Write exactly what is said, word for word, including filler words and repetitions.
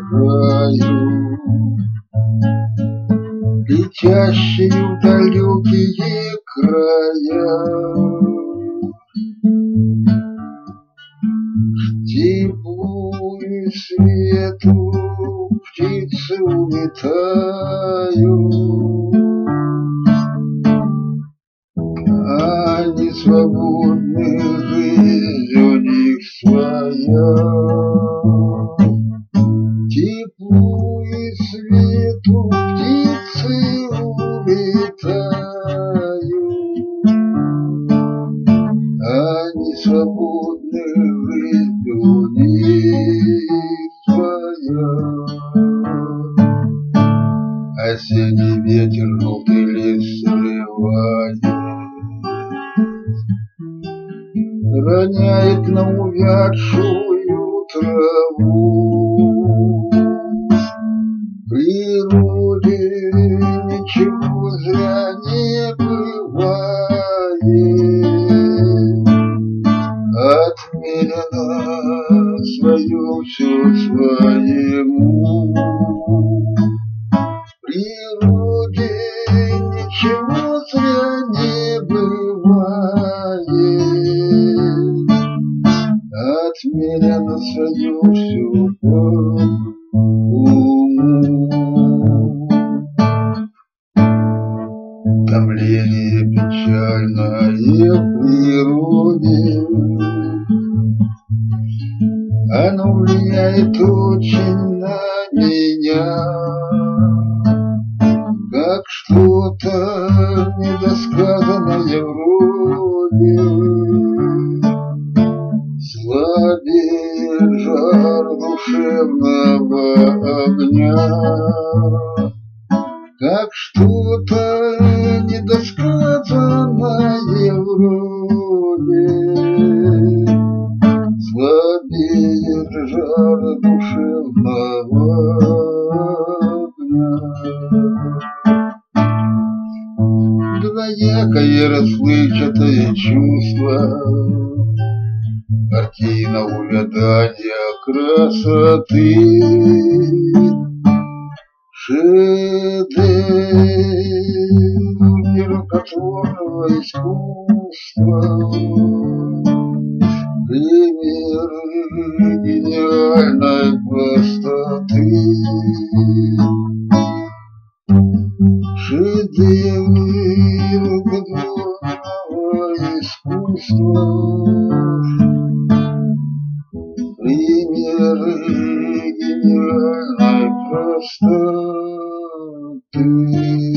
краю, летящие в далекие края. Теплу и свету птицы улетают, они свободны, жизнь у них своя. Теплу и свету птицы улетают, они свободны, жизнь у них своя. Осенний ветер желтый лес срывает, роняет на увядшую траву. В природе ничего зря не бывает, отмерено свое все своему. В природе ничего зря не бывает, отмерено свое все по уму. Томление печальное в природе, оно влияет очень на меня, как что-то недосказанное вроде. Слабее жар душевного огня, как что-то недосказанное вроде. Слабее жар душевного огня. Двоякое расплывчатое чувство, картина увядания красоты, шедевр нерукотворного искусства, пример гениальной простоты, шедевр нерукотворного искусства, примеры гениальной простоты.